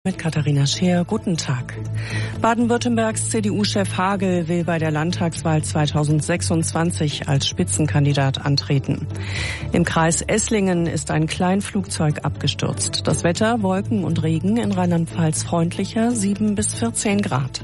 Mit Katharina Scheer, guten Tag. Baden-Württembergs CDU-Chef Hagel will bei der Landtagswahl 2026 als Spitzenkandidat antreten. Im Kreis Esslingen ist ein Kleinflugzeug abgestürzt. Das Wetter, Wolken und Regen, in Rheinland-Pfalz freundlicher, 7 bis 14 Grad.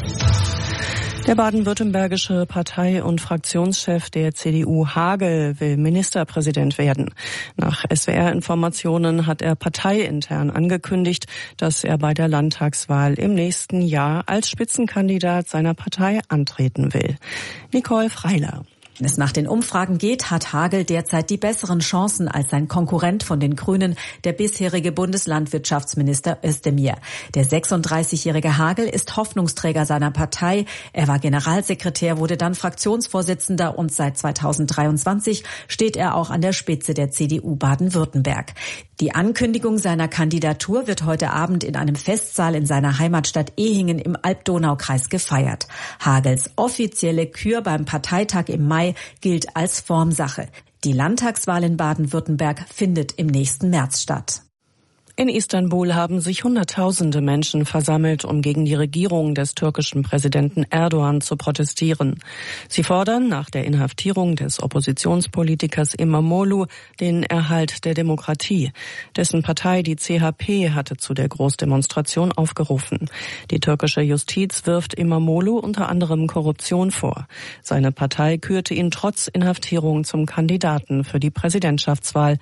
Der baden-württembergische Partei- und Fraktionschef der CDU Hagel will Ministerpräsident werden. Nach SWR-Informationen hat er parteiintern angekündigt, dass er bei der Landtagswahl im nächsten Jahr als Spitzenkandidat seiner Partei antreten will. Nicole Freiler. Wenn es nach den Umfragen geht, hat Hagel derzeit die besseren Chancen als sein Konkurrent von den Grünen, der bisherige Bundeslandwirtschaftsminister Özdemir. Der 36-jährige Hagel ist Hoffnungsträger seiner Partei. Er war Generalsekretär, wurde dann Fraktionsvorsitzender und seit 2023 steht er auch an der Spitze der CDU Baden-Württemberg. Die Ankündigung seiner Kandidatur wird heute Abend in einem Festsaal in seiner Heimatstadt Ehingen im Alb-Donau-Kreis gefeiert. Hagels offizielle Kür beim Parteitag im Mai gilt als Formsache. Die Landtagswahl in Baden-Württemberg findet im nächsten März statt. In Istanbul haben sich Hunderttausende Menschen versammelt, um gegen die Regierung des türkischen Präsidenten Erdogan zu protestieren. Sie fordern nach der Inhaftierung des Oppositionspolitikers İmamoğlu den Erhalt der Demokratie. Dessen Partei, die CHP, hatte zu der Großdemonstration aufgerufen. Die türkische Justiz wirft İmamoğlu unter anderem Korruption vor. Seine Partei kürte ihn trotz Inhaftierung zum Kandidaten für die Präsidentschaftswahl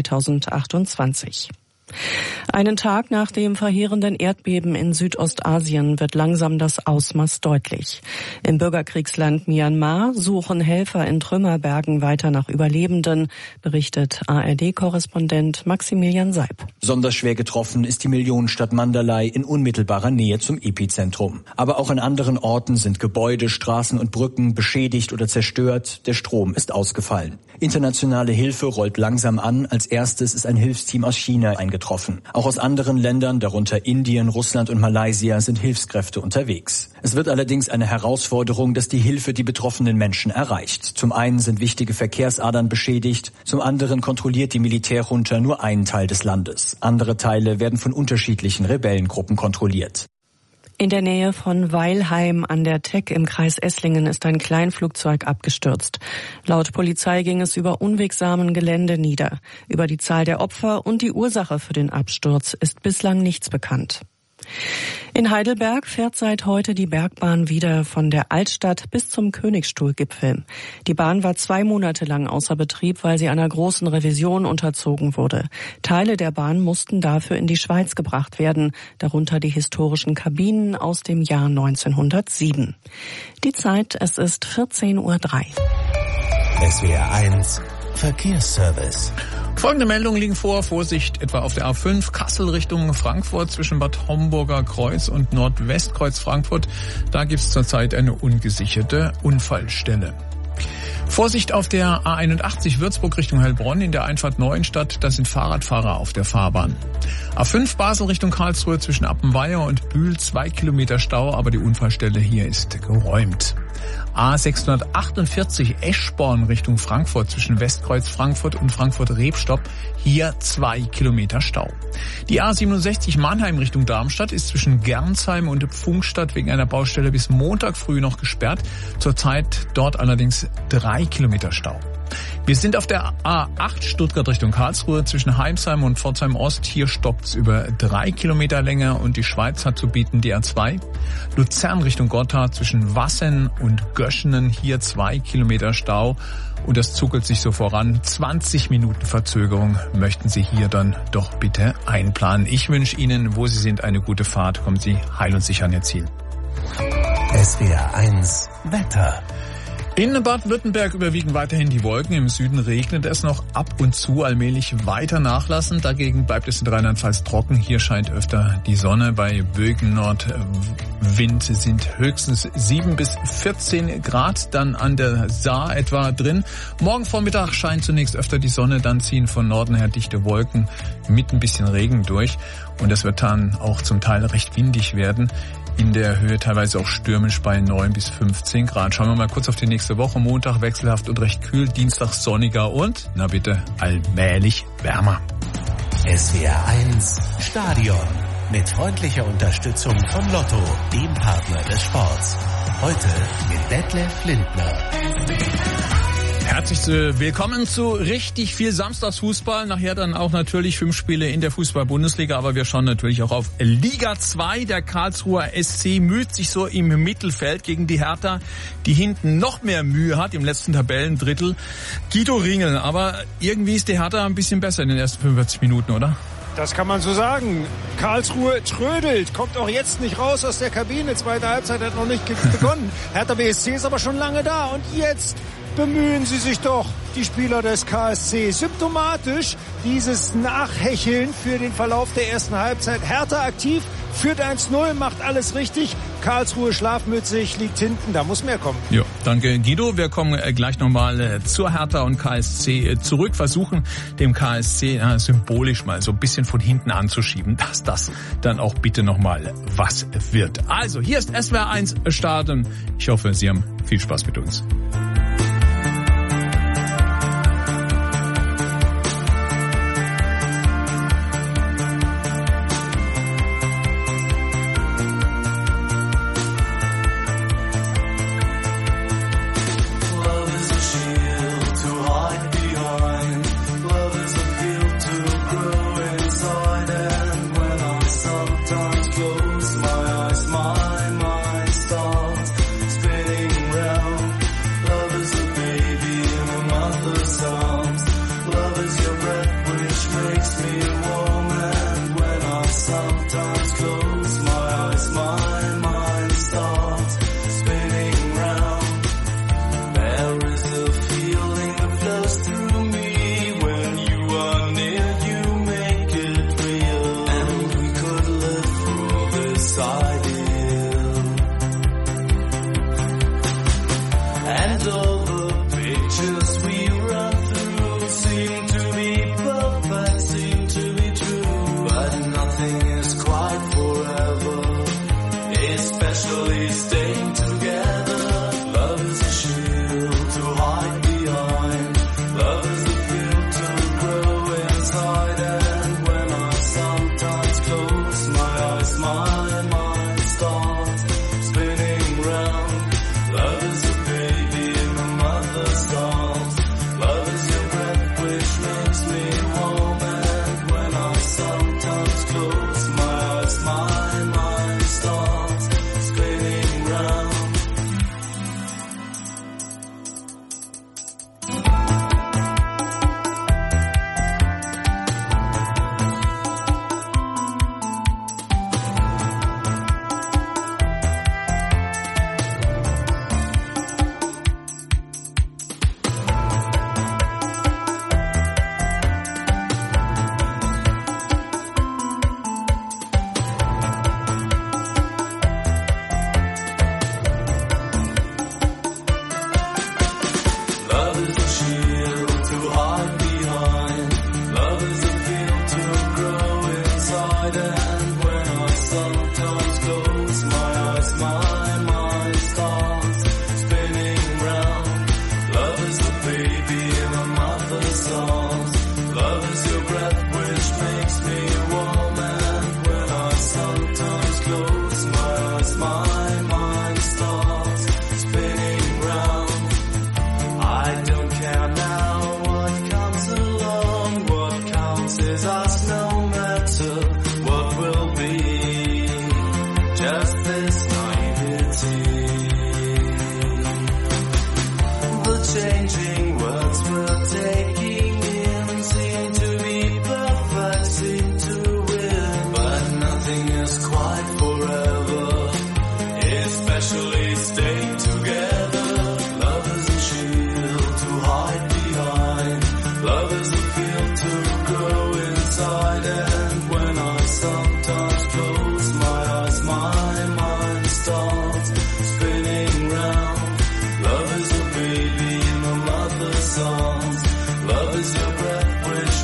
2028. Einen Tag nach dem verheerenden Erdbeben in Südostasien wird langsam das Ausmaß deutlich. Im Bürgerkriegsland Myanmar suchen Helfer in Trümmerbergen weiter nach Überlebenden, berichtet ARD-Korrespondent Maximilian Seib. Besonders schwer getroffen ist die Millionenstadt Mandalay in unmittelbarer Nähe zum Epizentrum. Aber auch an anderen Orten sind Gebäude, Straßen und Brücken beschädigt oder zerstört. Der Strom ist ausgefallen. Internationale Hilfe rollt langsam an. Als erstes ist ein Hilfsteam aus China eingetroffen. Auch aus anderen Ländern, darunter Indien, Russland und Malaysia, sind Hilfskräfte unterwegs. Es wird allerdings eine Herausforderung, dass die Hilfe die betroffenen Menschen erreicht. Zum einen sind wichtige Verkehrsadern beschädigt, zum anderen kontrolliert die Militärjunta nur einen Teil des Landes. Andere Teile werden von unterschiedlichen Rebellengruppen kontrolliert. In der Nähe von Weilheim an der Teck im Kreis Esslingen ist ein Kleinflugzeug abgestürzt. Laut Polizei ging es über unwegsamen Gelände nieder. Über die Zahl der Opfer und die Ursache für den Absturz ist bislang nichts bekannt. In Heidelberg fährt seit heute die Bergbahn wieder von der Altstadt bis zum Königsstuhlgipfel. Die Bahn war 2 Monate lang außer Betrieb, weil sie einer großen Revision unterzogen wurde. Teile der Bahn mussten dafür in die Schweiz gebracht werden, darunter die historischen Kabinen aus dem Jahr 1907. Die Zeit, es ist 14:03 Uhr. SWR 1 Verkehrsservice. Folgende Meldungen liegen vor. Vorsicht etwa auf der A5 Kassel Richtung Frankfurt zwischen Bad Homburger Kreuz und Nordwestkreuz Frankfurt. Da gibt es zurzeit eine ungesicherte Unfallstelle. Vorsicht auf der A81 Würzburg Richtung Heilbronn in der Einfahrt Neuenstadt, da sind Fahrradfahrer auf der Fahrbahn. A5 Basel Richtung Karlsruhe zwischen Appenweier und Bühl 2 Kilometer Stau, aber die Unfallstelle hier ist geräumt. A648 Eschborn Richtung Frankfurt zwischen Westkreuz Frankfurt und Frankfurt-Rebstock, hier 2 Kilometer Stau. Die A67 Mannheim Richtung Darmstadt ist zwischen Gernsheim und Pfungstadt wegen einer Baustelle bis Montag früh noch gesperrt. Zurzeit dort allerdings 3 Kilometer Stau. Wir sind auf der A8 Stuttgart Richtung Karlsruhe zwischen Heimsheim und Pforzheim Ost. Hier stoppt's über 3 Kilometer länger und die Schweiz hat zu bieten die A2. Luzern Richtung Gotthard zwischen Wassen und Göschenen. Hier 2 Kilometer Stau und das zuckelt sich so voran. 20 Minuten Verzögerung möchten Sie hier dann doch bitte einplanen. Ich wünsche Ihnen, wo Sie sind, eine gute Fahrt. Kommen Sie heil und sicher an Ihr Ziel. SWR 1 Wetter. In Baden-Württemberg überwiegen weiterhin die Wolken. Im Süden regnet es noch ab und zu, allmählich weiter nachlassen. Dagegen bleibt es in Rheinland-Pfalz trocken. Hier scheint öfter die Sonne. Bei böigem Nordwind sind höchstens 7 bis 14 Grad. Dann an der Saar etwa drin. Morgen Vormittag scheint zunächst öfter die Sonne. Dann ziehen von Norden her dichte Wolken mit ein bisschen Regen durch. Und es wird dann auch zum Teil recht windig werden. In der Höhe teilweise auch stürmisch bei 9 bis 15 Grad. Schauen wir mal kurz auf die nächste Woche. Montag wechselhaft und recht kühl. Dienstag sonniger und, na bitte, allmählich wärmer. SWR 1 Stadion. Mit freundlicher Unterstützung von Lotto, dem Partner des Sports. Heute mit Detlef Lindner. Herzlich willkommen zu richtig viel Samstagsfußball. Nachher dann auch natürlich 5 Spiele in der Fußball-Bundesliga. Aber wir schauen natürlich auch auf Liga 2. Der Karlsruher SC müht sich so im Mittelfeld gegen die Hertha, die hinten noch mehr Mühe hat im letzten Tabellendrittel. Guido Ringel, aber irgendwie ist die Hertha ein bisschen besser in den ersten 45 Minuten, oder? Das kann man so sagen. Karlsruhe trödelt, kommt auch jetzt nicht raus aus der Kabine. Zweite Halbzeit hat noch nicht begonnen. Hertha BSC ist aber schon lange da. Und jetzt bemühen sie sich doch, die Spieler des KSC. Symptomatisch dieses Nachhecheln für den Verlauf der ersten Halbzeit. Hertha aktiv, führt 1-0, macht alles richtig. Karlsruhe schlafmützig, liegt hinten, da muss mehr kommen. Ja, danke Guido. Wir kommen gleich nochmal zur Hertha und KSC zurück. Versuchen dem KSC symbolisch mal so ein bisschen von hinten anzuschieben, dass das dann auch bitte nochmal was wird. Also, hier ist SWR 1 Stadion. Ich hoffe, Sie haben viel Spaß mit uns.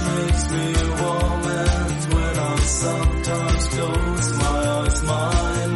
Sometimes close my eyes, my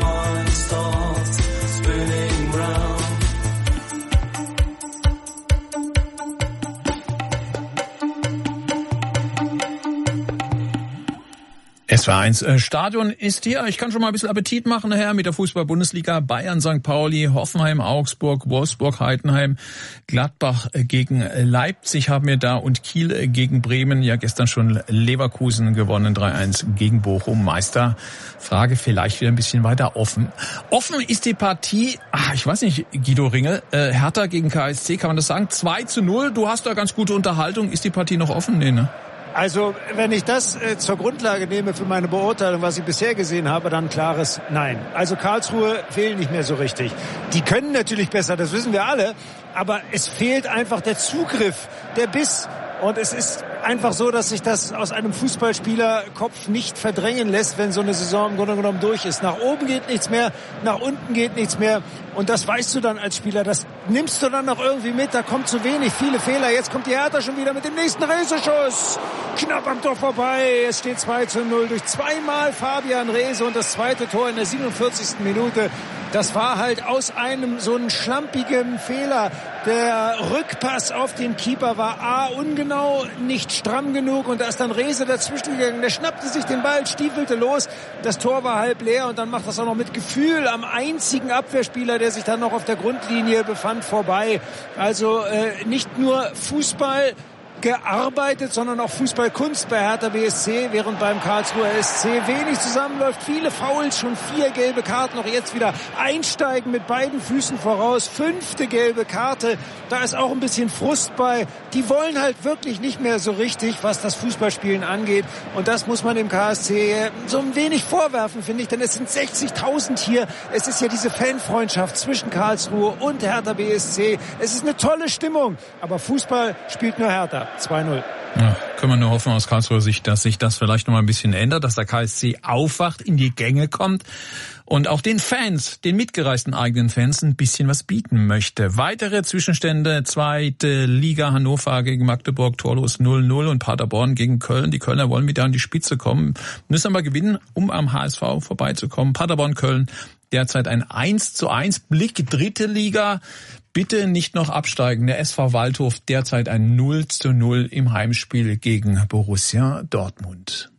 2-1. Stadion ist hier. Ich kann schon mal ein bisschen Appetit machen nachher mit der Fußball-Bundesliga. Bayern, St. Pauli, Hoffenheim, Augsburg, Wolfsburg, Heidenheim, Gladbach gegen Leipzig haben wir da und Kiel gegen Bremen. Ja, gestern schon Leverkusen gewonnen, 3-1 gegen Bochum. Meisterfrage vielleicht wieder ein bisschen weiter offen. Offen ist die Partie, ich weiß nicht, Guido Ringel, Hertha gegen KSC, kann man das sagen? 2-0. Du hast da ganz gute Unterhaltung. Ist die Partie noch offen? Nee, ne? Also, wenn ich das zur Grundlage nehme für meine Beurteilung, was ich bisher gesehen habe, dann klares Nein. Also Karlsruhe fehlen nicht mehr so richtig. Die können natürlich besser, das wissen wir alle, aber es fehlt einfach der Zugriff, der Biss. Und es ist einfach so, dass sich das aus einem Fußballspielerkopf nicht verdrängen lässt, wenn so eine Saison im Grunde genommen durch ist. Nach oben geht nichts mehr, nach unten geht nichts mehr. Und das weißt du dann als Spieler, das nimmst du dann noch irgendwie mit. Da kommt zu wenig, viele Fehler. Jetzt kommt die Hertha schon wieder mit dem nächsten Rehse-Schuss. Knapp am Tor vorbei. Es steht 2-0 durch zweimal Fabian Rehse und das zweite Tor in der 47. Minute. Das war halt aus einem so einen schlampigen Fehler. Der Rückpass auf den Keeper war A, ungenau, nicht stramm genug und da ist dann Rehse dazwischen gegangen. Der schnappte sich den Ball, stiefelte los. Das Tor war halb leer und dann macht das auch noch mit Gefühl am einzigen Abwehrspieler, der sich dann noch auf der Grundlinie befand, vorbei. Also nicht nur Fußball gearbeitet, sondern auch Fußballkunst bei Hertha BSC, während beim Karlsruher SC wenig zusammenläuft. Viele Fouls, schon 4 gelbe Karten, auch jetzt wieder einsteigen mit beiden Füßen voraus. 5. gelbe Karte, da ist auch ein bisschen Frust bei. Die wollen halt wirklich nicht mehr so richtig, was das Fußballspielen angeht. Und das muss man dem KSC so ein wenig vorwerfen, finde ich, denn es sind 60.000 hier. Es ist ja diese Fanfreundschaft zwischen Karlsruhe und Hertha BSC. Es ist eine tolle Stimmung, aber Fußball spielt nur Hertha. 2-0. Ja, können wir nur hoffen aus Karlsruher Sicht, dass sich das vielleicht noch mal ein bisschen ändert, dass der KSC aufwacht, in die Gänge kommt und auch den Fans, den mitgereisten eigenen Fans ein bisschen was bieten möchte. Weitere Zwischenstände, 2. Liga, Hannover gegen Magdeburg, torlos 0-0 und Paderborn gegen Köln. Die Kölner wollen wieder an die Spitze kommen, müssen aber gewinnen, um am HSV vorbeizukommen. Paderborn, Köln, derzeit ein 1:1. Blick 3. Liga. Bitte nicht noch absteigen. Der SV Waldhof derzeit ein 0:0 im Heimspiel gegen Borussia Dortmund.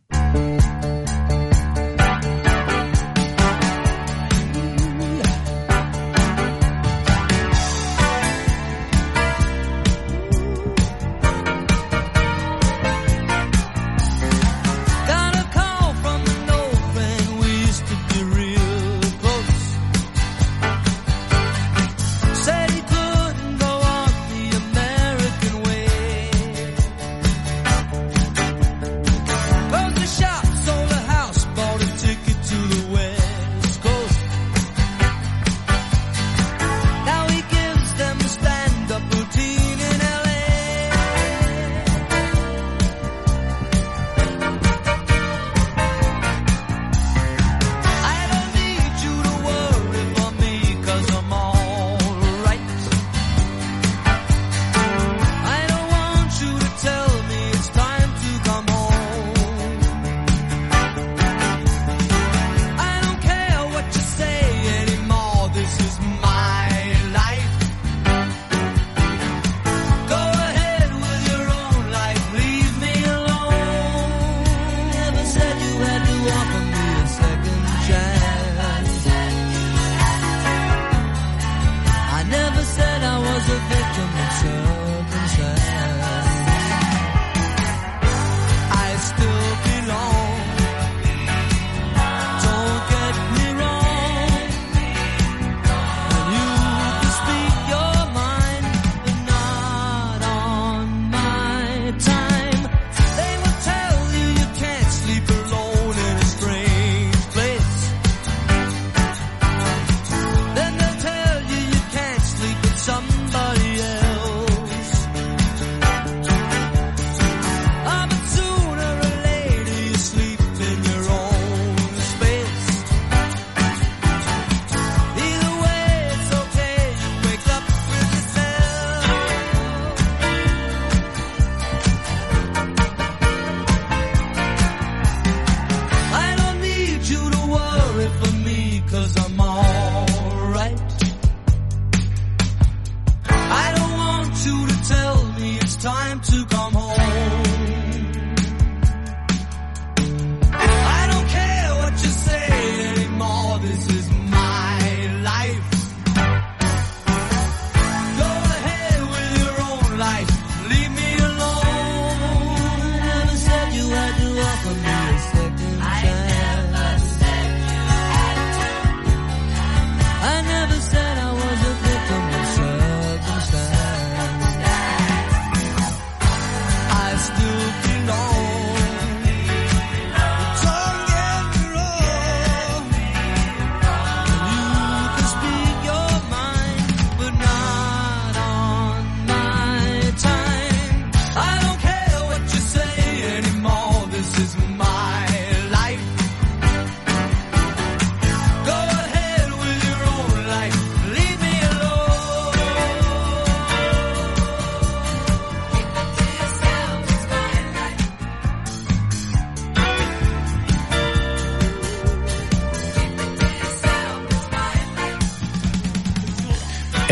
Close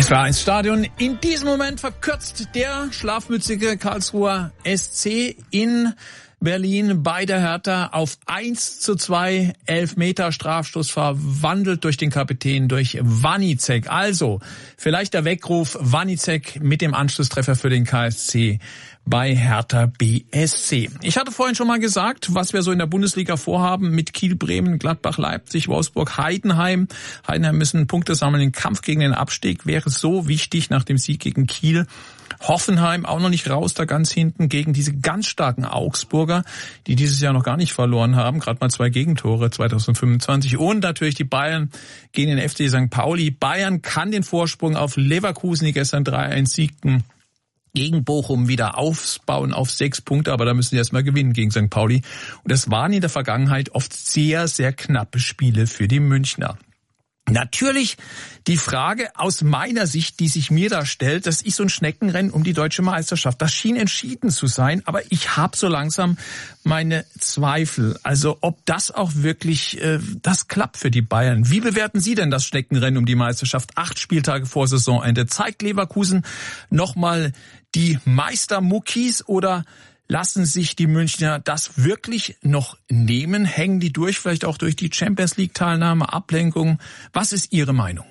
Es war ein Stadion. In diesem Moment verkürzt der schlafmützige Karlsruher SC in Berlin bei der Hertha auf 1:2, Elfmeter Strafstoß verwandelt durch den Kapitän, durch Wanicek. Also, vielleicht der Weckruf Wanicek mit dem Anschlusstreffer für den KSC bei Hertha BSC. Ich hatte vorhin schon mal gesagt, was wir so in der Bundesliga vorhaben mit Kiel, Bremen, Gladbach, Leipzig, Wolfsburg, Heidenheim. Heidenheim müssen Punkte sammeln. Den Kampf gegen den Abstieg wäre so wichtig nach dem Sieg gegen Kiel. Hoffenheim auch noch nicht raus, da ganz hinten gegen diese ganz starken Augsburger, die dieses Jahr noch gar nicht verloren haben. Gerade mal 2 Gegentore 2025. Und natürlich die Bayern gegen den FC St. Pauli. Bayern kann den Vorsprung auf Leverkusen, die gestern 3-1 siegten, gegen Bochum wieder aufbauen auf 6 Punkte, aber da müssen sie erstmal gewinnen gegen St. Pauli. Und das waren in der Vergangenheit oft sehr, sehr knappe Spiele für die Münchner. Natürlich die Frage aus meiner Sicht, die sich mir da stellt, das ist so ein Schneckenrennen um die deutsche Meisterschaft. Das schien entschieden zu sein, aber ich habe so langsam meine Zweifel. Also ob das auch wirklich das klappt für die Bayern. Wie bewerten Sie denn das Schneckenrennen um die Meisterschaft? 8 Spieltage vor Saisonende. Zeigt Leverkusen nochmal die Meistermuckis oder lassen sich die Münchner das wirklich noch nehmen? Hängen die durch, vielleicht auch durch die Champions-League-Teilnahme, Ablenkung? Was ist Ihre Meinung?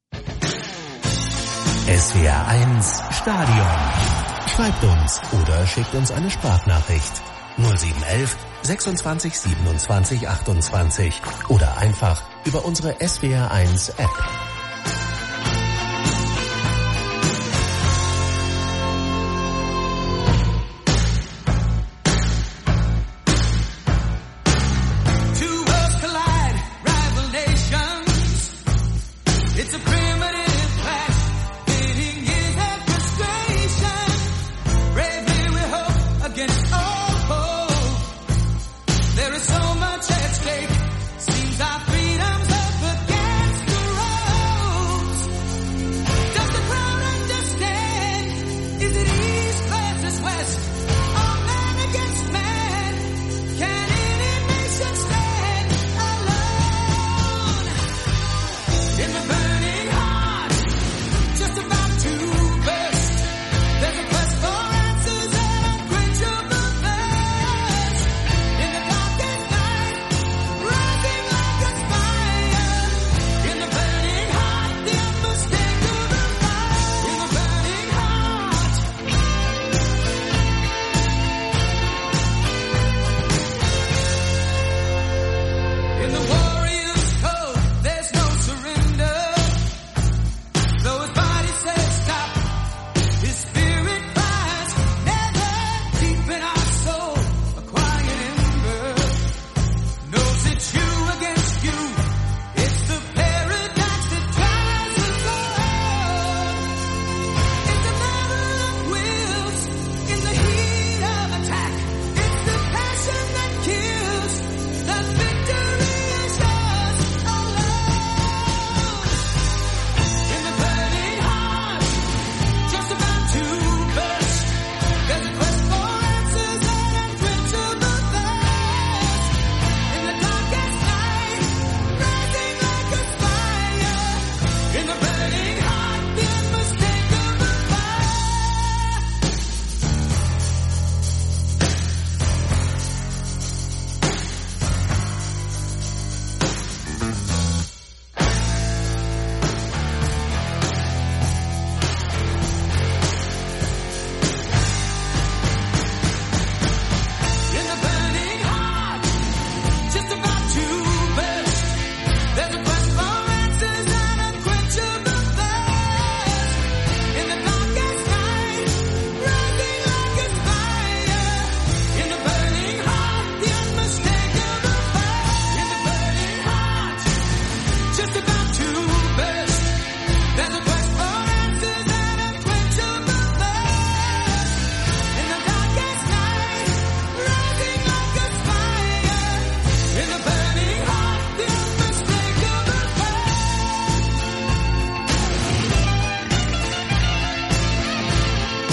SWR 1 Stadion. Schreibt uns oder schickt uns eine Sprachnachricht. 0711 26 27 28 oder einfach über unsere SWR 1 App.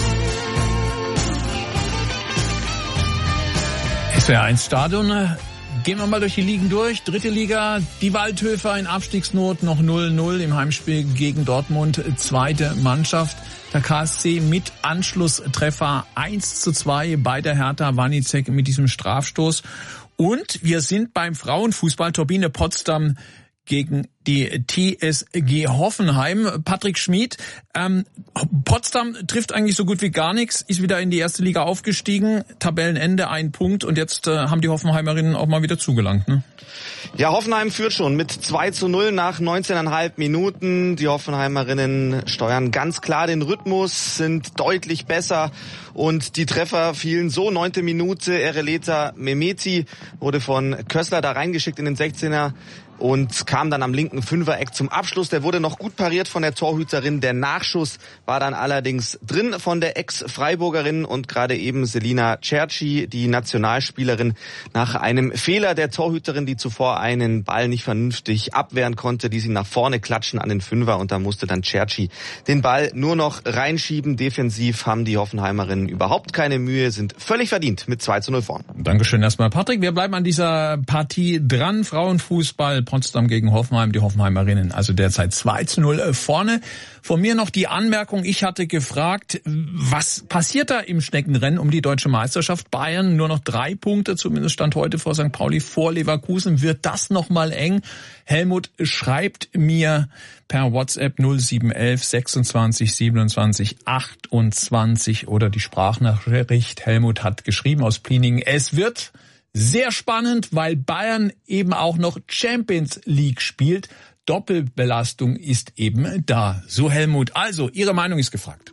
SWR 1 Stadion. Gehen wir mal durch die Ligen durch. Dritte Liga, die Waldhöfer in Abstiegsnot, noch 0-0 im Heimspiel gegen Dortmund. Zweite Mannschaft, der KSC mit Anschlusstreffer 1:2 bei der Hertha. Wanicek mit diesem Strafstoß. Und wir sind beim Frauenfußball. Turbine Potsdam gegen die TSG Hoffenheim. Patrick Schmid, Potsdam trifft eigentlich so gut wie gar nichts, ist wieder in die erste Liga aufgestiegen, Tabellenende 1 Punkt und jetzt haben die Hoffenheimerinnen auch mal wieder zugelangt, ne? Ja, Hoffenheim führt schon mit 2:0 nach 19,5 Minuten. Die Hoffenheimerinnen steuern ganz klar den Rhythmus, sind deutlich besser und die Treffer fielen so. 9. Minute, Ereleta Mehmeti wurde von Kössler da reingeschickt in den 16er. Und kam dann am linken Fünfereck zum Abschluss. Der wurde noch gut pariert von der Torhüterin. Der Nachschuss war dann allerdings drin von der Ex-Freiburgerin und gerade eben Selina Cerci, die Nationalspielerin, nach einem Fehler der Torhüterin, die zuvor einen Ball nicht vernünftig abwehren konnte, ließ ihn nach vorne klatschen an den Fünfer und da musste dann Cerci den Ball nur noch reinschieben. Defensiv haben die Hoffenheimerinnen überhaupt keine Mühe, sind völlig verdient mit 2:0 vorn. Dankeschön erstmal, Patrick. Wir bleiben an dieser Partie dran. Frauenfußball, Potsdam gegen Hoffenheim, die Hoffenheimerinnen also derzeit 2:0 vorne. Von mir noch die Anmerkung, ich hatte gefragt, was passiert da im Schneckenrennen um die deutsche Meisterschaft? Bayern nur noch 3 Punkte, zumindest stand heute vor St. Pauli, vor Leverkusen. Wird das nochmal eng? Helmut schreibt mir per WhatsApp 0711 26 27 28 oder die Sprachnachricht. Helmut hat geschrieben aus Pliningen, es wird sehr spannend, weil Bayern eben auch noch Champions League spielt. Doppelbelastung ist eben da. So Helmut. Also, Ihre Meinung ist gefragt.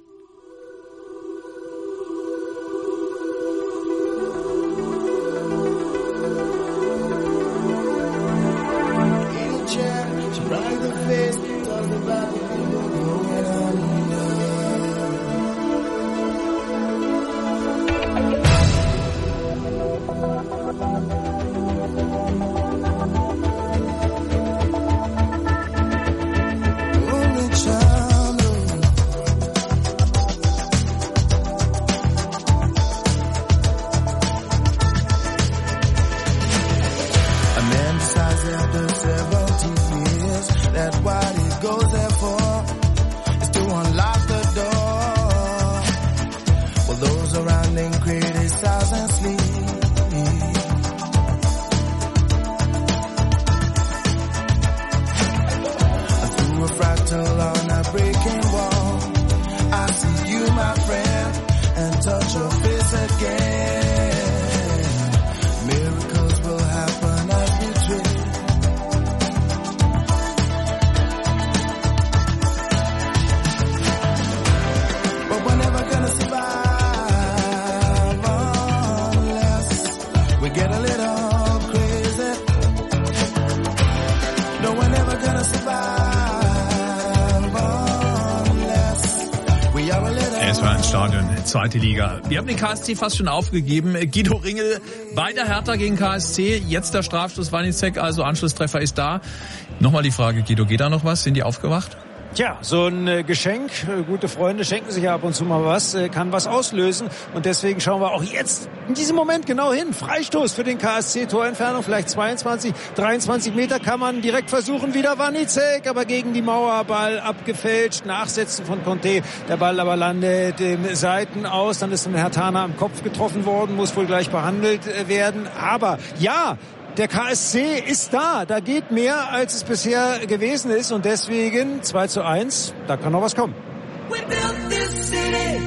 Zweite Liga. Wir haben den KSC fast schon aufgegeben. Guido Ringel bei der Hertha gegen KSC. Jetzt der Strafstoß Wanicek, also Anschlusstreffer ist da. Nochmal die Frage, Guido, geht da noch was? Sind die aufgewacht? Tja, so ein Geschenk, gute Freunde schenken sich ja ab und zu mal was, kann was auslösen und deswegen schauen wir auch jetzt in diesem Moment genau hin. Freistoß für den KSC, Torentfernung vielleicht 22, 23 Meter, kann man direkt versuchen, wieder Wanicek, aber gegen die Mauer, Ball abgefälscht, Nachsetzen von Conte, der Ball aber landet im Seiten aus, dann ist ein Hertaner am Kopf getroffen worden, muss wohl gleich behandelt werden, aber ja, der KSC ist da geht mehr, als es bisher gewesen ist und deswegen 2:1, da kann noch was kommen. We built this city.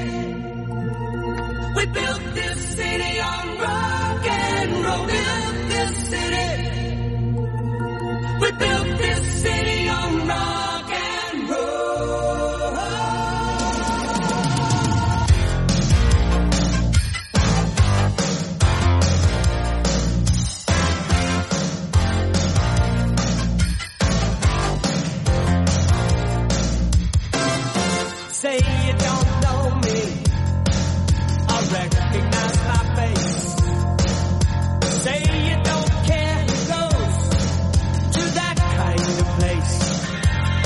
We built this city on rock and roll. We built this city. We built this city on rock and roll. Say you don't know me, I recognize my face. Say you don't care who goes to that kind of place.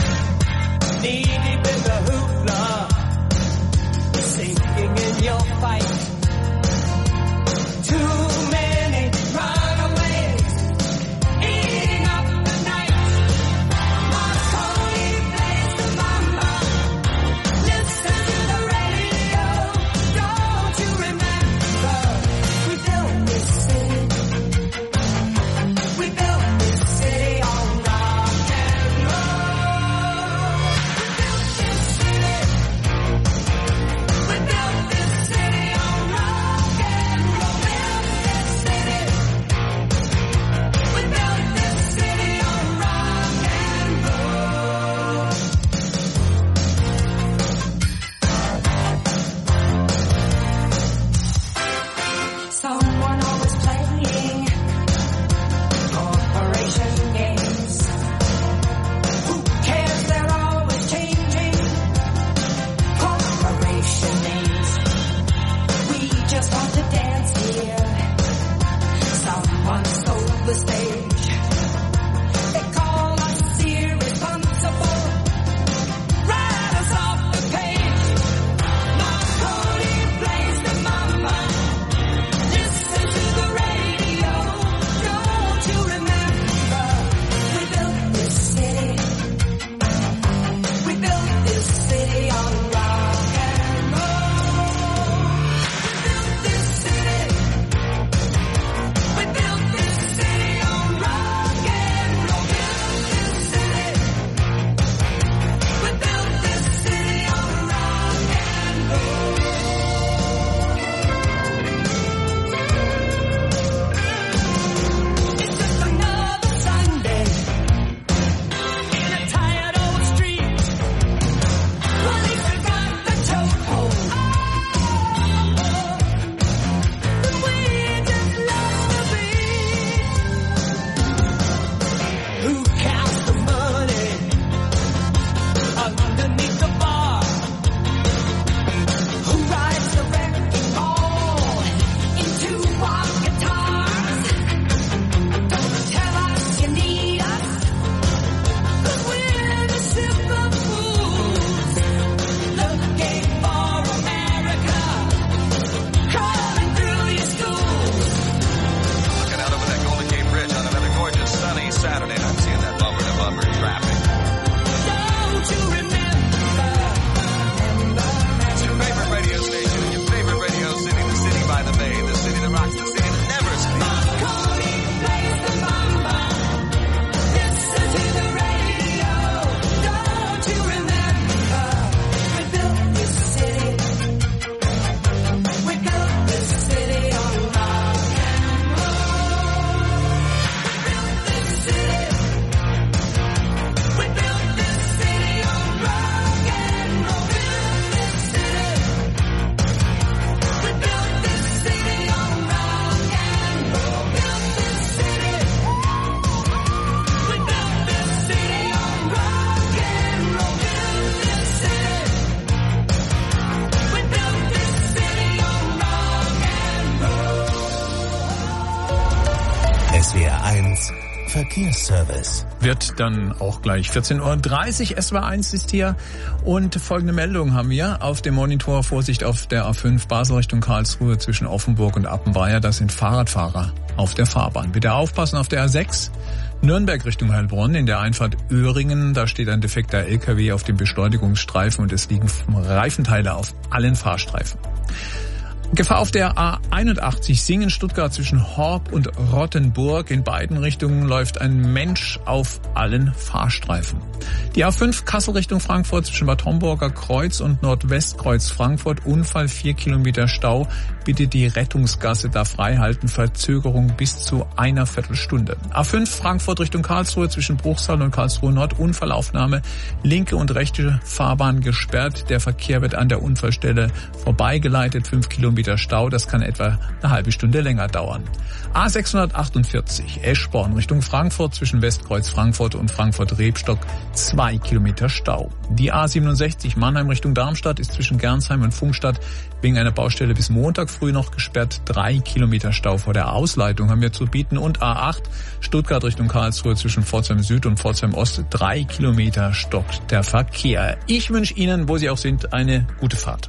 Verkehrsservice. Wird dann auch gleich 14:30 Uhr. SWR1 ist hier und folgende Meldung haben wir auf dem Monitor. Vorsicht auf der A5 Basel Richtung Karlsruhe zwischen Offenburg und Appenweier. Da sind Fahrradfahrer auf der Fahrbahn. Bitte aufpassen auf der A6 Nürnberg Richtung Heilbronn in der Einfahrt Öhringen. Da steht ein defekter LKW auf dem Beschleunigungsstreifen und es liegen Reifenteile auf allen Fahrstreifen. Gefahr auf der A81 Singen-Stuttgart zwischen Horb und Rottenburg. In beiden Richtungen läuft ein Mensch auf allen Fahrstreifen. Die A5 Kassel Richtung Frankfurt zwischen Bad Homburger Kreuz und Nordwestkreuz Frankfurt. Unfall, 4 Kilometer Stau. Bitte die Rettungsgasse da frei halten. Verzögerung bis zu einer Viertelstunde. A5 Frankfurt Richtung Karlsruhe zwischen Bruchsal und Karlsruhe Nord. Unfallaufnahme. Linke und rechte Fahrbahn gesperrt. Der Verkehr wird an der Unfallstelle vorbeigeleitet. 5 Kilometer Stau, das kann etwa eine halbe Stunde länger dauern. A648 Eschborn Richtung Frankfurt zwischen Westkreuz Frankfurt und Frankfurt-Rebstock 2 Kilometer Stau. Die A67 Mannheim Richtung Darmstadt ist zwischen Gernsheim und Pfungstadt wegen einer Baustelle bis Montag früh noch gesperrt. 3 Kilometer Stau vor der Ausleitung haben wir zu bieten. Und A8 Stuttgart Richtung Karlsruhe zwischen Pforzheim Süd und Pforzheim Ost 3 Kilometer stockt der Verkehr. Ich wünsche Ihnen, wo Sie auch sind, eine gute Fahrt.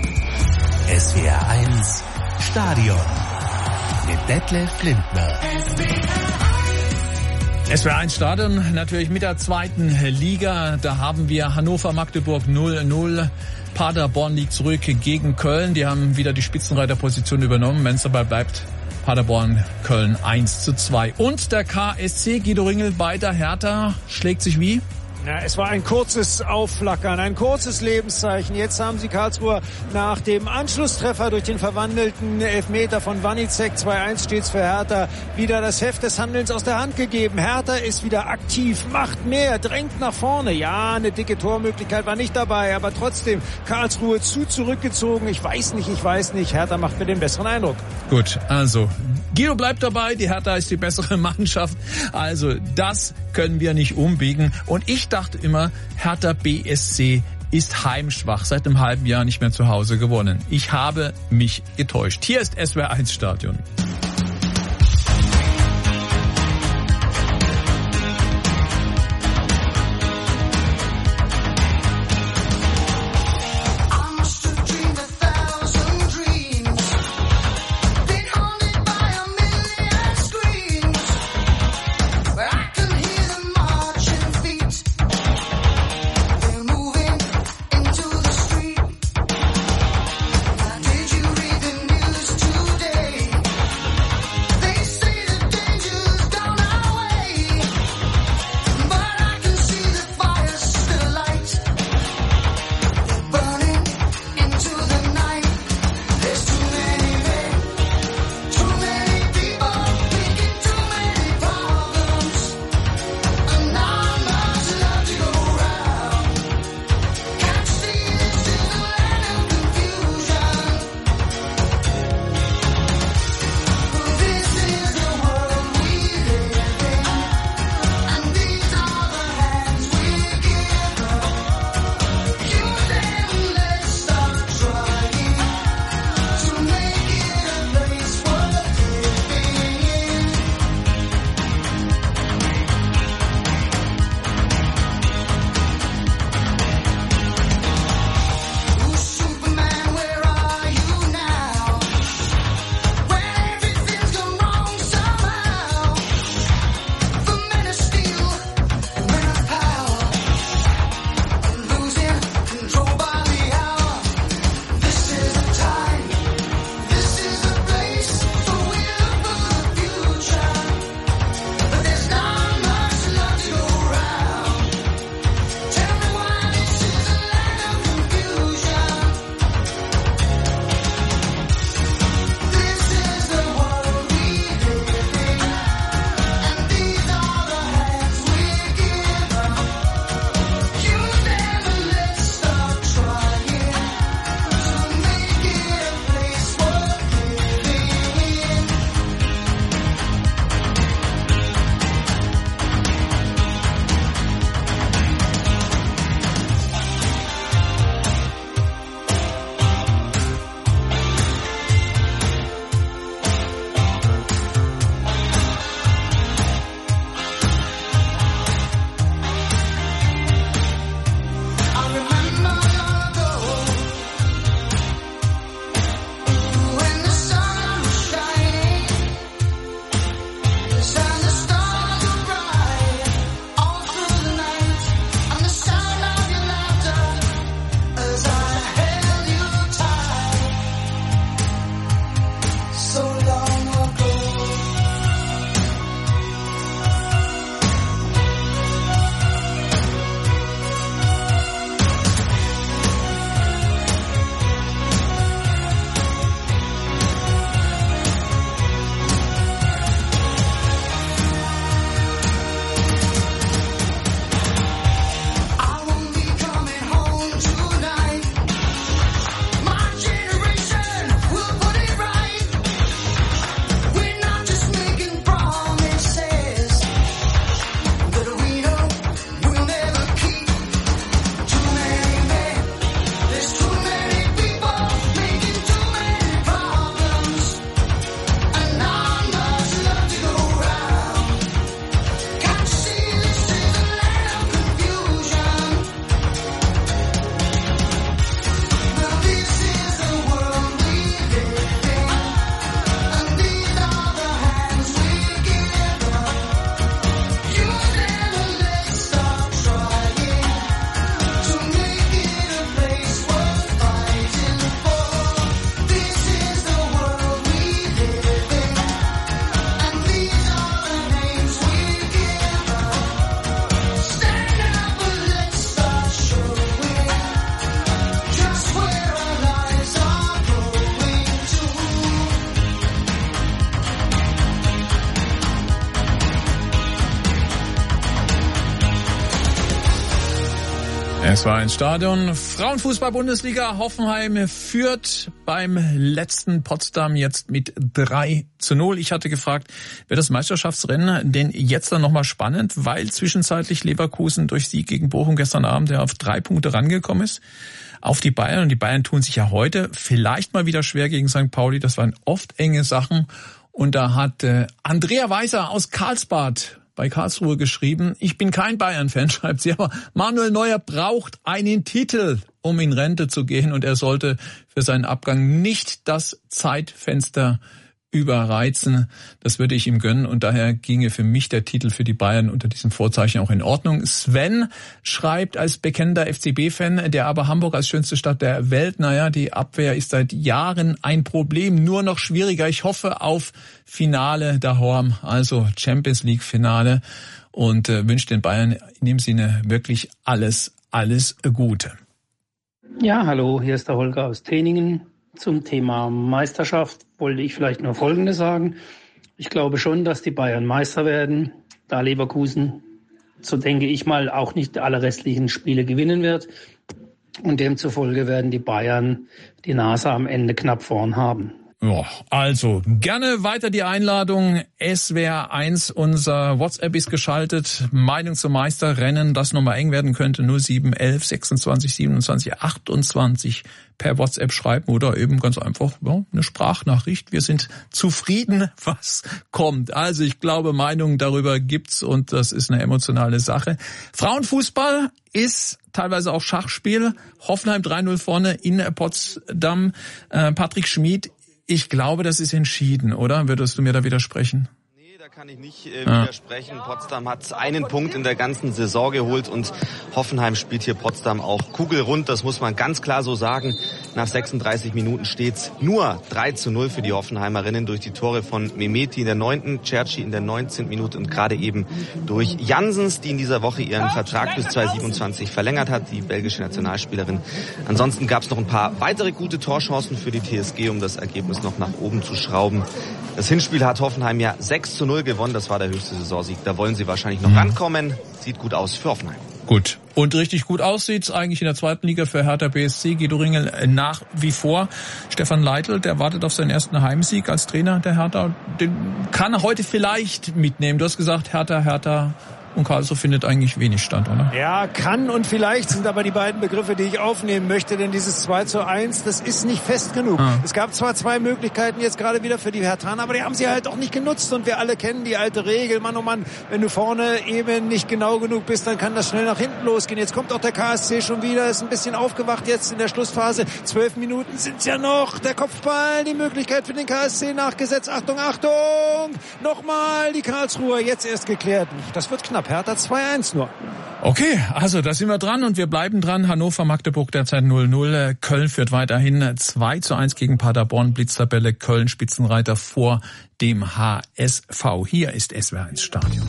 SWR1 Stadion mit Detlef Lindner. SWR1 Stadion natürlich mit der zweiten Liga. Da haben wir Hannover-Magdeburg 0-0. Paderborn liegt zurück gegen Köln. Die haben wieder die Spitzenreiterposition übernommen. Wenn es dabei bleibt, Paderborn Köln 1:2. Und der KSC Guido Ringel bei der Hertha schlägt sich wie? Ja, es war ein kurzes Aufflackern, ein kurzes Lebenszeichen. Jetzt haben sie Karlsruher nach dem Anschlusstreffer durch den verwandelten Elfmeter von Wanizek, 2:1 steht's für Hertha, wieder das Heft des Handelns aus der Hand gegeben. Hertha ist wieder aktiv, macht mehr, drängt nach vorne. Ja, eine dicke Tormöglichkeit war nicht dabei, aber trotzdem Karlsruhe zurückgezogen. Ich weiß nicht. Hertha macht mir den besseren Eindruck. Gut, also Guido bleibt dabei, die Hertha ist die bessere Mannschaft. Also das können wir nicht umbiegen. Und ich dachte immer, Hertha BSC ist heimschwach, seit einem halben Jahr nicht mehr zu Hause gewonnen. Ich habe mich getäuscht. Hier ist SWR1 Stadion. Es war ein Stadion. Frauenfußball-Bundesliga. Hoffenheim führt beim letzten Potsdam jetzt mit 3-0. Ich hatte gefragt, wird das Meisterschaftsrennen denn jetzt dann nochmal spannend, weil zwischenzeitlich Leverkusen durch Sieg gegen Bochum gestern Abend ja auf 3 Punkte rangekommen ist. Auf die Bayern. Und die Bayern tun sich ja heute vielleicht mal wieder schwer gegen St. Pauli. Das waren oft enge Sachen. Und da hat Andrea Weiser aus Karlsbad bei Karlsruhe geschrieben, ich bin kein Bayern-Fan, schreibt sie, aber Manuel Neuer braucht einen Titel, um in Rente zu gehen, und er sollte für seinen Abgang nicht das Zeitfenster überreizen. Das würde ich ihm gönnen, und daher ginge für mich der Titel für die Bayern unter diesem Vorzeichen auch in Ordnung. Sven schreibt als bekennender FCB-Fan, der aber Hamburg als schönste Stadt der Welt, naja, die Abwehr ist seit Jahren ein Problem, nur noch schwieriger. Ich hoffe auf Finale daheim, also Champions League Finale, und wünsche den Bayern in dem Sinne wirklich alles Gute. Ja, hallo, hier ist der Holger aus Teningen. Zum Thema Meisterschaft wollte ich vielleicht nur Folgendes sagen. Ich glaube schon, dass die Bayern Meister werden, da Leverkusen, so denke ich mal, auch nicht alle restlichen Spiele gewinnen wird. Und demzufolge werden die Bayern die Nase am Ende knapp vorn haben. Ja, also gerne weiter die Einladung. SWR1, unser WhatsApp ist geschaltet. Meinung zum Meisterrennen, das nochmal eng werden könnte. 0711 26 27 28 per WhatsApp schreiben oder eben ganz einfach eine Sprachnachricht. Wir sind zufrieden, was kommt. Also ich glaube, Meinungen darüber gibt's, und das ist eine emotionale Sache. Frauenfußball ist teilweise auch Schachspiel. Hoffenheim 3-0 vorne in Potsdam. Patrick Schmid, ich glaube, das ist entschieden, oder? Würdest du mir da widersprechen? Nee, da kann ich nicht widersprechen. Potsdam hat einen Punkt in der ganzen Saison geholt, und Hoffenheim spielt hier Potsdam auch kugelrund. Das muss man ganz klar so sagen. Nach 36 Minuten steht's nur 3-0 für die Hoffenheimerinnen durch die Tore von Mehmeti in der 9., Cerci in der 19. Minute und gerade eben durch Janssens, die in dieser Woche ihren Vertrag bis 2027 verlängert hat, die belgische Nationalspielerin. Ansonsten gab's noch ein paar weitere gute Torchancen für die TSG, um das Ergebnis noch nach oben zu schrauben. Das Hinspiel hat Hoffenheim ja 6-0 gewonnen. Das war der höchste Saisonsieg. Da wollen sie wahrscheinlich noch rankommen. Sieht gut aus für Hoffenheim. Gut. Und richtig gut aussieht's eigentlich in der 2. Liga für Hertha BSC. Guido Ringel nach wie vor. Stefan Leitl, der wartet auf seinen ersten Heimsieg als Trainer der Hertha. Den kann er heute vielleicht mitnehmen. Du hast gesagt, Hertha und Karlsruhe findet eigentlich wenig statt, oder? Ja, kann und vielleicht sind aber die beiden Begriffe, die ich aufnehmen möchte, denn dieses 2-1, das ist nicht fest genug. Es gab zwar 2 Möglichkeiten jetzt gerade wieder für die Herthaner, aber die haben sie halt auch nicht genutzt, und wir alle kennen die alte Regel, Mann, oh Mann, wenn du vorne eben nicht genau genug bist, dann kann das schnell nach hinten losgehen. Jetzt kommt auch der KSC schon wieder, ist ein bisschen aufgewacht jetzt in der Schlussphase. 12 Minuten sind's ja noch, der Kopfball, die Möglichkeit für den KSC nachgesetzt. Achtung, Achtung, nochmal die Karlsruher, jetzt erst geklärt. Das wird knapp. Hertha 2-1 nur. Okay, also da sind wir dran, und wir bleiben dran. Hannover, Magdeburg derzeit 0-0. Köln führt weiterhin 2-1 gegen Paderborn. Blitztabelle, Köln Spitzenreiter vor dem HSV. Hier ist SWR1 Stadion.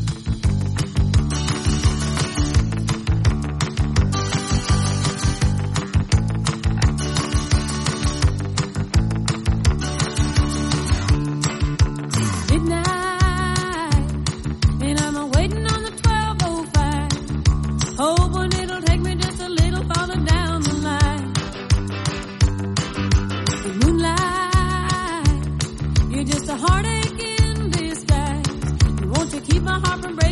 Heartache in disguise. You want to keep my heart from breaking.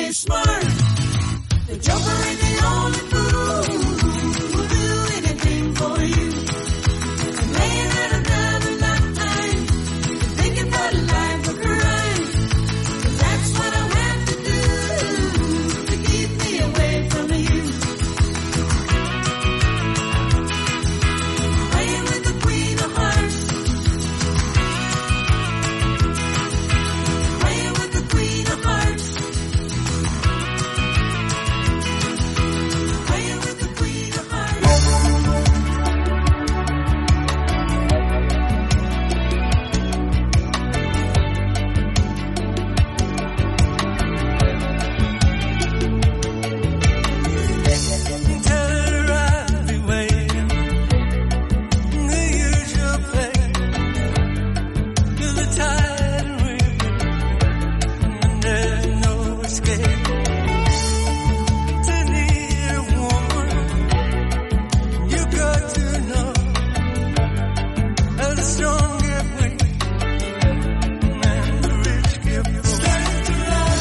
be smart. The joker ain't the only fool who'll do anything for you. I'm laying out a dime in my time, thinking about life or crime. 'Cause that's what I have to do to keep me away from you. Playing with the Queen of Hearts. Playing with the Queen of Hearts. Playing with the Queen of Hearts. Tell her I'll be waiting in the usual place till the tide rings and there's no escape. To need a woman, you got to know how the strong get weak and the rich get poor. Slave to love,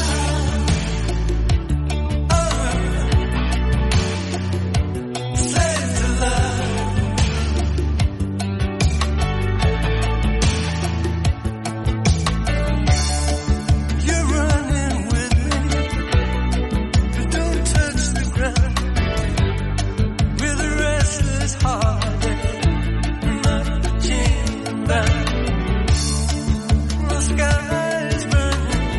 slave to love. You're running with me, but don't touch the ground. With a restless heart, not the chain bound. The sky is burning,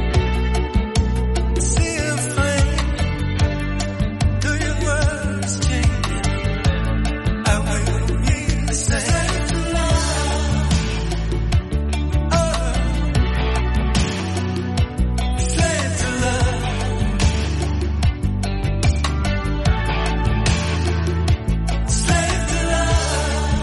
sea of flame. Though your words change, I will be the same. Slave to love, slave to love. Slave to love.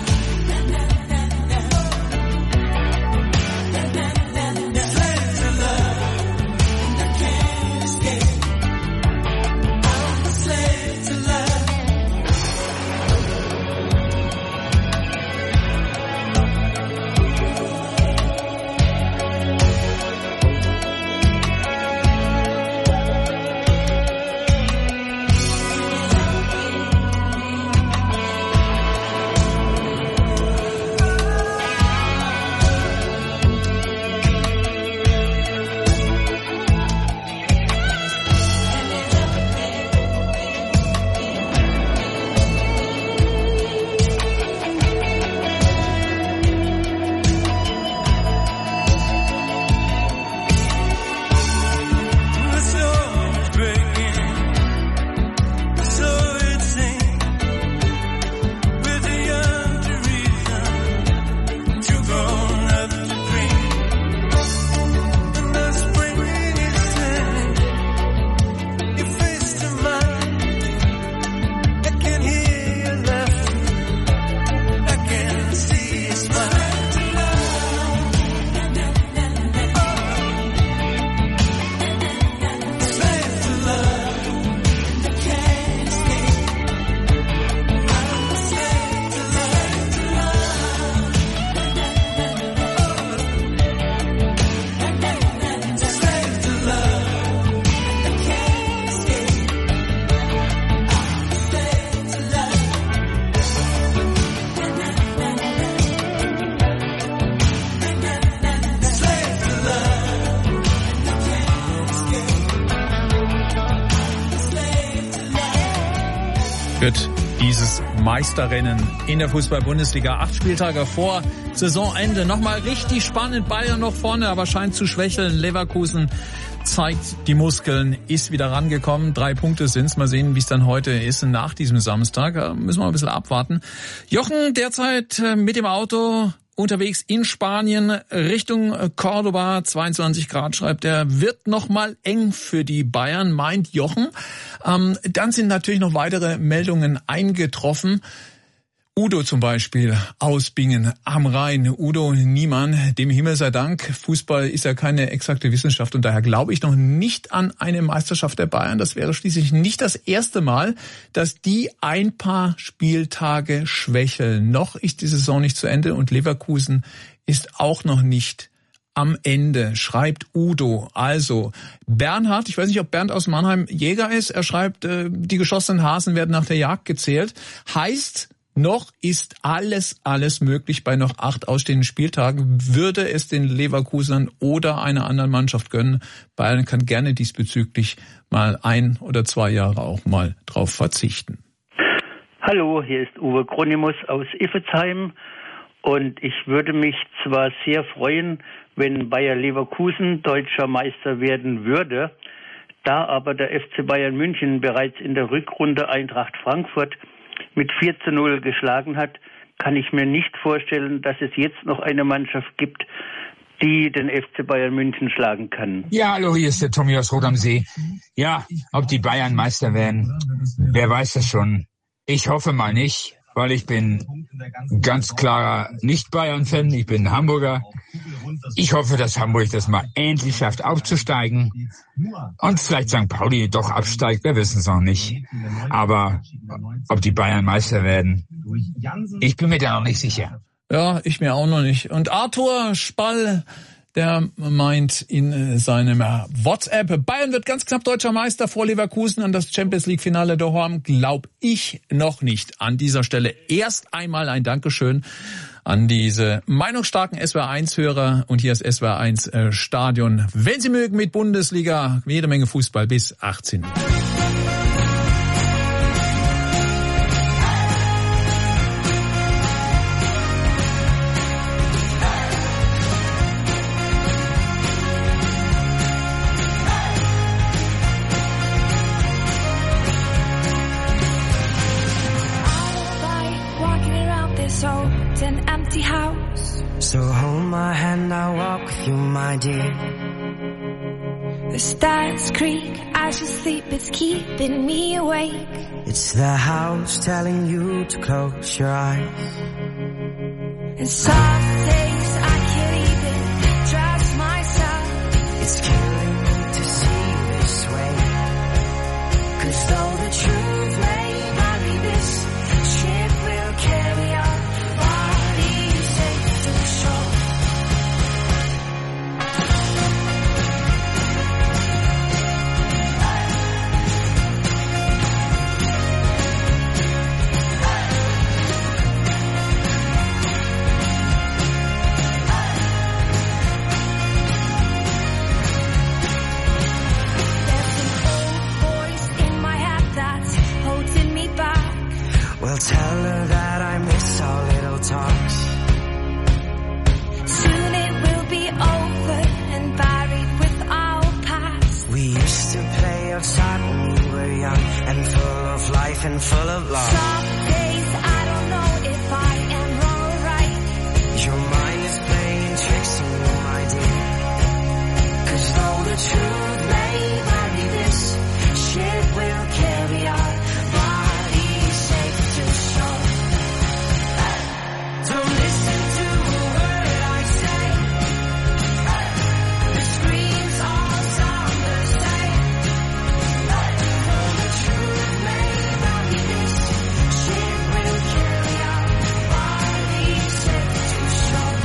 Slave to love. I can't escape. I'm a slave to love. The storm is breaking, so it seems. We're too young to reason, too grown up to dream. And the spring is turning, your face to mine. I can hear you laughing, I can see you smile. Slave to love, I can't escape. I'm a slave to love. Slave to love, I can't escape. I'm a slave to love. Slave to love, I can't escape. Slave to love. Wird dieses Meisterrennen in der Fußball-Bundesliga. 8 Spieltage vor Saisonende. Nochmal richtig spannend. Bayern noch vorne, aber scheint zu schwächeln. Leverkusen zeigt die Muskeln, ist wieder rangekommen. 3 Punkte sind's. Mal sehen, wie es dann heute ist nach diesem Samstag. Da müssen wir ein bisschen abwarten. Jochen derzeit mit dem Auto unterwegs in Spanien Richtung Cordoba. 22 Grad, schreibt er. Wird nochmal eng für die Bayern, meint Jochen. Dann sind natürlich noch weitere Meldungen eingetroffen. Udo zum Beispiel aus Bingen am Rhein. Udo Niemann, dem Himmel sei Dank. Fußball ist ja keine exakte Wissenschaft und daher glaube ich noch nicht an eine Meisterschaft der Bayern. Das wäre schließlich nicht das erste Mal, dass die ein paar Spieltage schwächeln. Noch ist die Saison nicht zu Ende und Leverkusen ist auch noch nicht am Ende, schreibt Udo. Also, Bernhard, ich weiß nicht, ob Bernd aus Mannheim Jäger ist, er schreibt, die geschossenen Hasen werden nach der Jagd gezählt. Heißt, noch ist alles möglich bei noch 8 ausstehenden Spieltagen. Würde es den Leverkusenern oder einer anderen Mannschaft gönnen. Bayern kann gerne diesbezüglich mal 1 oder 2 Jahre auch mal drauf verzichten. Hallo, hier ist Uwe Gronimus aus Iffezheim. Und ich würde mich zwar sehr freuen, wenn Bayer Leverkusen deutscher Meister werden würde, da aber der FC Bayern München bereits in der Rückrunde Eintracht Frankfurt mit 4:0 geschlagen hat, kann ich mir nicht vorstellen, dass es jetzt noch eine Mannschaft gibt, die den FC Bayern München schlagen kann. Ja, hallo, hier ist der Tommy aus Rot am See. Ja, ob die Bayern Meister werden, wer weiß das schon. Ich hoffe mal nicht, weil ich bin ganz klarer Nicht-Bayern-Fan, ich bin Hamburger. Ich hoffe, dass Hamburg das mal endlich schafft, aufzusteigen und vielleicht St. Pauli doch absteigt, wir wissen es noch nicht. Aber ob die Bayern Meister werden, ich bin mir da noch nicht sicher. Ja, ich mir auch noch nicht. Und Arthur Spall, der meint in seinem WhatsApp, Bayern wird ganz knapp deutscher Meister vor Leverkusen und das Champions-League-Finale daheim, glaub ich noch nicht. An dieser Stelle erst einmal ein Dankeschön an diese meinungsstarken SWR1-Hörer. Und hier ist SWR1 Stadion. Wenn Sie mögen, mit Bundesliga, jede Menge Fußball bis 18 Uhr. So hold my hand, I'll walk with you, my dear. The stars creak as you sleep, it's keeping me awake. It's the house telling you to close your eyes. And some days I can't even trust myself. It's killing me to see you this way. 'Cause though the truth may vary, this ship will carry our bodies safe to shore. Well, tell her that I miss our little talks. Soon it will be over and buried with our past. We used to play outside when we were young and full of life and full of love. Some days I don't know if I am wrong or right. Your mind is playing tricks on you, my dear. 'Cause though the truth may vary, this ship will carry our bodies safe to shore. Don't listen to a word I say. The screams all sound the same. Though the truth may vary, this ship will carry our bodies safe to shore.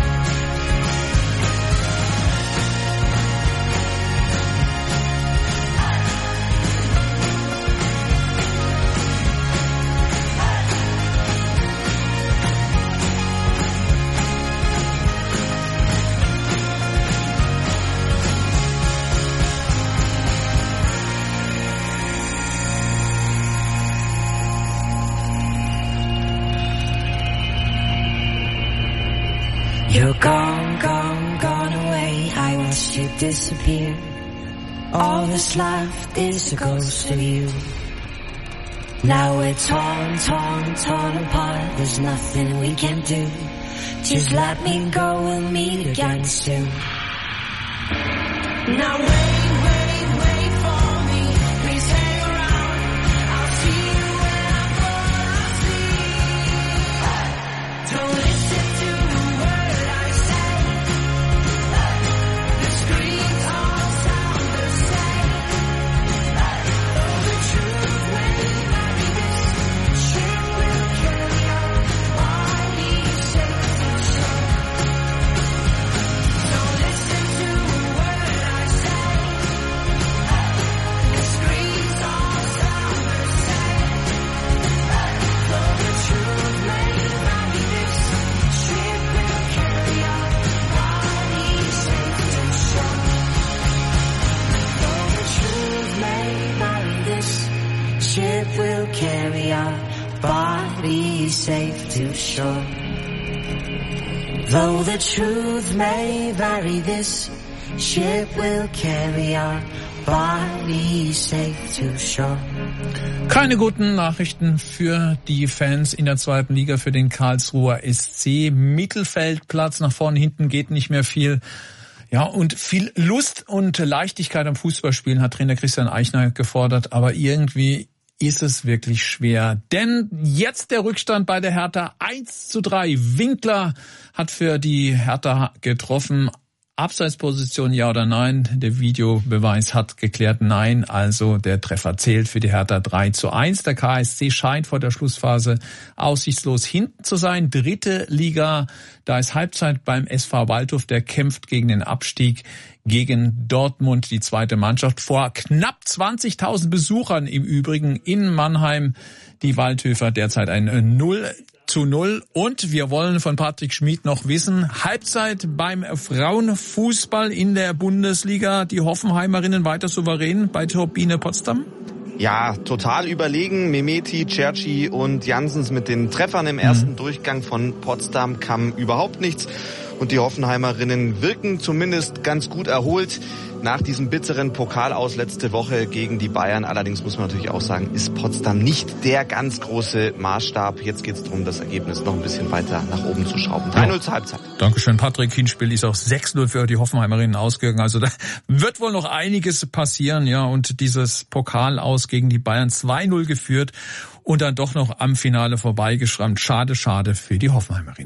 You're gone, gone, gone away. I watched you disappear. All that's left is a ghost of you. Now we're torn, torn, torn apart. There's nothing we can do. Just let me go, we'll meet again soon. Now wait, wait, wait for me. Please hang around. I'll see you when I fall asleep. Don't listen to a word I say. The screams all sound the same. Though the truth may vary, this ship will carry our bodies safe to shore. Don't listen will carry our bodies safe to shore. Though the truth may vary, this ship will carry our bodies safe to shore. Keine guten Nachrichten für die Fans in der zweiten Liga, für den Karlsruher SC. Mittelfeldplatz, nach vorne, hinten geht nicht mehr viel. Ja, und viel Lust und Leichtigkeit am Fußballspielen hat Trainer Christian Eichner gefordert, aber irgendwie ist es wirklich schwer. Denn jetzt der Rückstand bei der Hertha 1:3. Winkler hat für die Hertha getroffen. Abseitsposition, ja oder nein? Der Videobeweis hat geklärt, nein. Also der Treffer zählt für die Hertha 3:1. Der KSC scheint vor der Schlussphase aussichtslos hinten zu sein. Dritte Liga, da ist Halbzeit beim SV Waldhof. Der kämpft gegen den Abstieg gegen Dortmund, die zweite Mannschaft. Vor knapp 20.000 Besuchern im Übrigen in Mannheim. Die Waldhöfer derzeit ein 0:0. Und wir wollen von Patrick Schmid noch wissen, Halbzeit beim Frauenfußball in der Bundesliga. Die Hoffenheimerinnen weiter souverän bei Turbine Potsdam? Ja, total überlegen. Mehmeti, Cerci und Janssens mit den Treffern im ersten Durchgang von Potsdam kam überhaupt nichts. Und die Hoffenheimerinnen wirken zumindest ganz gut erholt nach diesem bitteren Pokalaus letzte Woche gegen die Bayern. Allerdings muss man natürlich auch sagen, ist Potsdam nicht der ganz große Maßstab. Jetzt geht es darum, das Ergebnis noch ein bisschen weiter nach oben zu schrauben. 3:0 zur Halbzeit. Dankeschön, Patrick. Hinspiel ist auch 6:0 für die Hoffenheimerinnen ausgegangen. Also da wird wohl noch einiges passieren. Ja, und dieses Pokalaus gegen die Bayern 2:0 geführt und dann doch noch am Finale vorbeigeschrammt. Schade, schade für die Hoffenheimerinnen.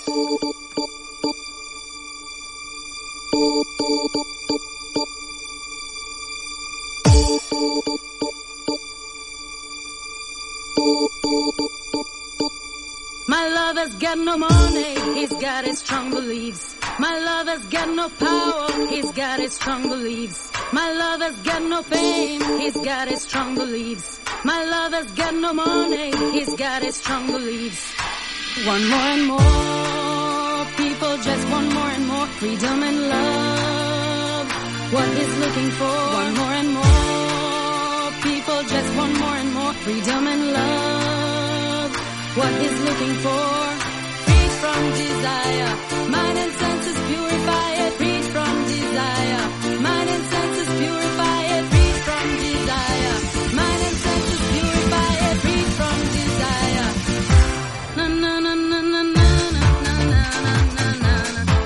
My lover's got no money, he's got his strong beliefs. My lover's got no power, he's got his strong beliefs. My lover's got no fame, he's got his strong beliefs. My lover's got no money, he's got his strong beliefs. One more and more, people just want more and more freedom and love. What he's looking for, one more and more, people just want more and more freedom and love. What he's looking for, free from desire, mind and senses purify it, free from desire, mind and senses purify it, free from desire, mind and senses purify it, free from desire. Na na na na na na na na na na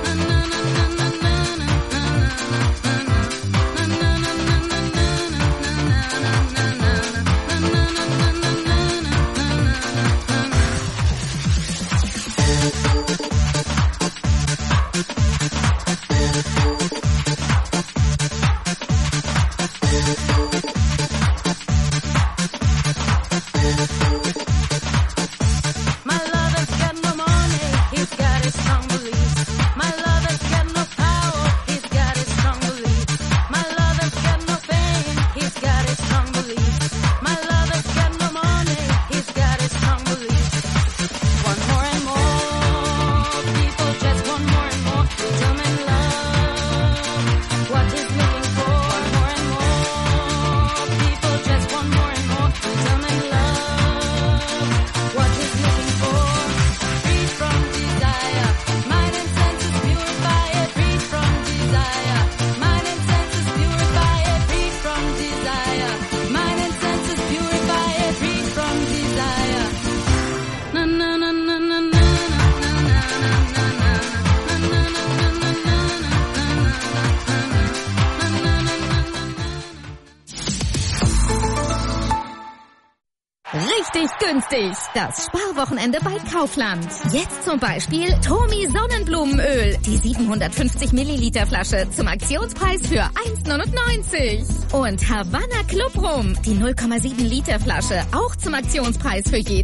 günstig. Das Sparwochenende bei Kaufland. Jetzt zum Beispiel Tomi Sonnenblumenöl. Die 750 Milliliter Flasche zum Aktionspreis für 1,99. Und Havanna Club Rum. Die 0,7 Liter Flasche auch zum Aktionspreis für je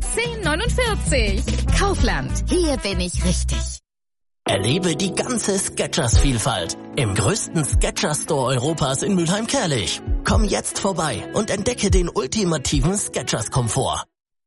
10,49. Kaufland. Hier bin ich richtig. Erlebe die ganze Skechers-Vielfalt im größten Skechers-Store Europas in Mülheim-Kärlich. Komm jetzt vorbei und entdecke den ultimativen Skechers-Komfort.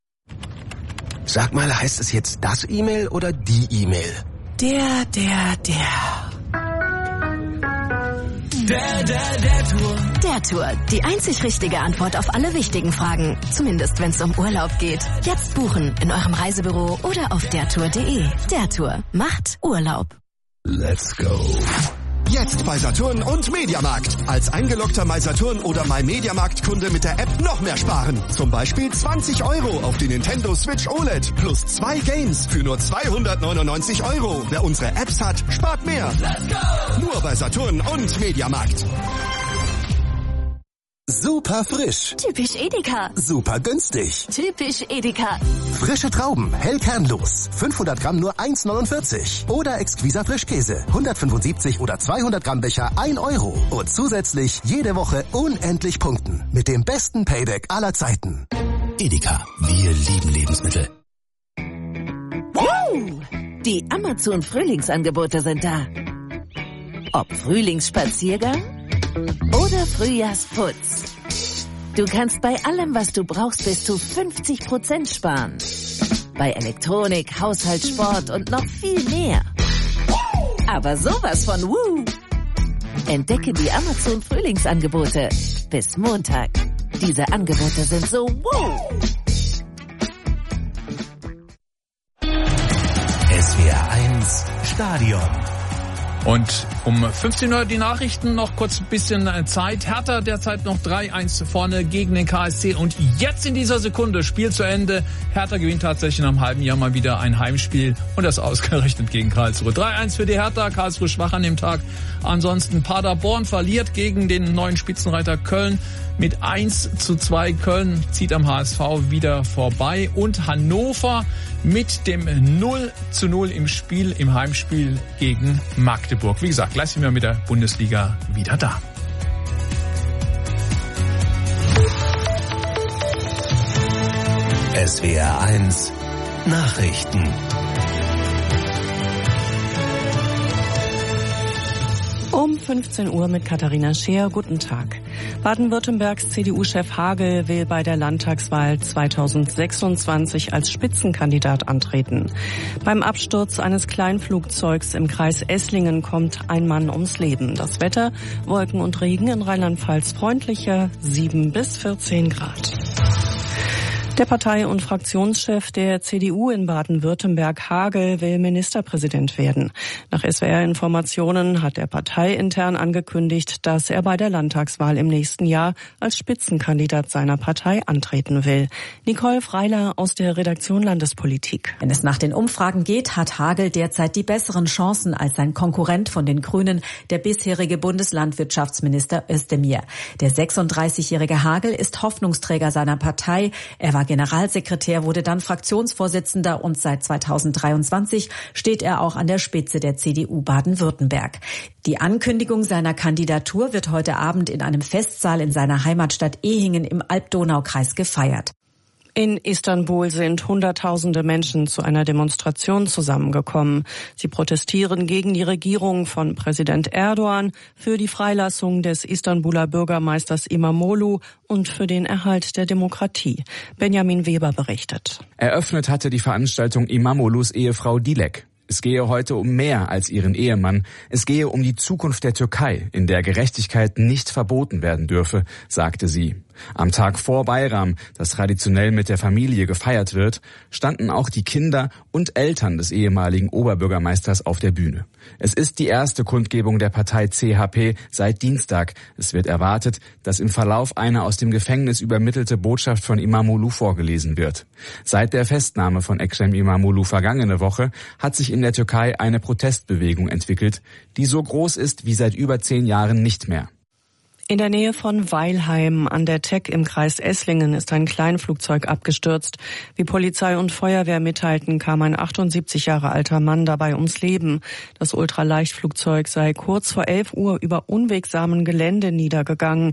Sag mal, heißt es jetzt das E-Mail oder die E-Mail? Der. Der Tour. Die einzig richtige Antwort auf alle wichtigen Fragen. Zumindest, wenn es um Urlaub geht. Jetzt buchen in eurem Reisebüro oder auf dertour.de. Der Tour macht Urlaub. Let's go. Jetzt bei Saturn und Mediamarkt. Als eingeloggter MySaturn oder MyMediamarkt-Kunde mit der App noch mehr sparen. Zum Beispiel 20 € auf die Nintendo Switch OLED plus 2 Games für nur 299 €. Wer unsere Apps hat, spart mehr. Let's go! Nur bei Saturn und Mediamarkt. Super frisch. Typisch Edeka. Super günstig. Typisch Edeka. Frische Trauben, hell kernlos. 500 Gramm nur 1,49. Oder exquiser Frischkäse. 175 oder 200 Gramm Becher 1 €. Und zusätzlich jede Woche unendlich punkten. Mit dem besten Payback aller Zeiten. Edeka. Wir lieben Lebensmittel. Die Amazon-Frühlingsangebote sind da. Ob Frühlingsspaziergang oder Frühjahrsputz. Du kannst bei allem, was du brauchst, bis zu 50% sparen. Bei Elektronik, Haushalt, Sport und noch viel mehr. Aber sowas von Woo! Entdecke die Amazon Frühlingsangebote. Bis Montag. Diese Angebote sind so Woo! SWR 1 Stadion. Und um 15 Uhr die Nachrichten, noch kurz ein bisschen Zeit. Hertha derzeit noch 3-1 vorne gegen den KSC. Und jetzt in dieser Sekunde, Spiel zu Ende. Hertha gewinnt tatsächlich nach einem halben Jahr mal wieder ein Heimspiel. Und das ausgerechnet gegen Karlsruhe. 3-1 für die Hertha, Karlsruhe schwach an dem Tag. Ansonsten Paderborn verliert gegen den neuen Spitzenreiter Köln. Mit 1:2. Köln zieht am HSV wieder vorbei. Und Hannover mit dem 0:0 im Heimspiel gegen Magdeburg. Wie gesagt, gleich sind wir mit der Bundesliga wieder da. SWR 1 Nachrichten. Um 15 Uhr mit Katharina Scheer. Guten Tag. Baden-Württembergs CDU-Chef Hagel will bei der Landtagswahl 2026 als Spitzenkandidat antreten. Beim Absturz eines Kleinflugzeugs im Kreis Esslingen kommt ein Mann ums Leben. Das Wetter, Wolken und Regen in Rheinland-Pfalz freundlicher, 7 bis 14 Grad. Der Partei- und Fraktionschef der CDU in Baden-Württemberg, Hagel, will Ministerpräsident werden. Nach SWR-Informationen hat er parteiintern angekündigt, dass er bei der Landtagswahl im nächsten Jahr als Spitzenkandidat seiner Partei antreten will. Nicole Freiler aus der Redaktion Landespolitik. Wenn es nach den Umfragen geht, hat Hagel derzeit die besseren Chancen als sein Konkurrent von den Grünen, der bisherige Bundeslandwirtschaftsminister Özdemir. Der 36-jährige Hagel ist Hoffnungsträger seiner Partei. Er war Generalsekretär, wurde dann Fraktionsvorsitzender und seit 2023 steht er auch an der Spitze der CDU Baden-Württemberg. Die Ankündigung seiner Kandidatur wird heute Abend in einem Festsaal in seiner Heimatstadt Ehingen im Alb-Donau-Kreis gefeiert. In Istanbul sind Hunderttausende Menschen zu einer Demonstration zusammengekommen. Sie protestieren gegen die Regierung von Präsident Erdogan, für die Freilassung des Istanbuler Bürgermeisters İmamoğlu und für den Erhalt der Demokratie. Benjamin Weber berichtet. Eröffnet hatte die Veranstaltung İmamoğlu's Ehefrau Dilek. Es gehe heute um mehr als ihren Ehemann. Es gehe um die Zukunft der Türkei, in der Gerechtigkeit nicht verboten werden dürfe, sagte sie. Am Tag vor Bayram, das traditionell mit der Familie gefeiert wird, standen auch die Kinder und Eltern des ehemaligen Oberbürgermeisters auf der Bühne. Es ist die erste Kundgebung der Partei CHP seit Dienstag. Es wird erwartet, dass im Verlauf eine aus dem Gefängnis übermittelte Botschaft von İmamoğlu vorgelesen wird. Seit der Festnahme von Ekrem İmamoğlu vergangene Woche hat sich in der Türkei eine Protestbewegung entwickelt, die so groß ist wie seit über 10 Jahren nicht mehr. In der Nähe von Weilheim an der Teck im Kreis Esslingen ist ein Kleinflugzeug abgestürzt. Wie Polizei und Feuerwehr mitteilten, kam ein 78 Jahre alter Mann dabei ums Leben. Das Ultraleichtflugzeug sei kurz vor 11 Uhr über unwegsamen Gelände niedergegangen.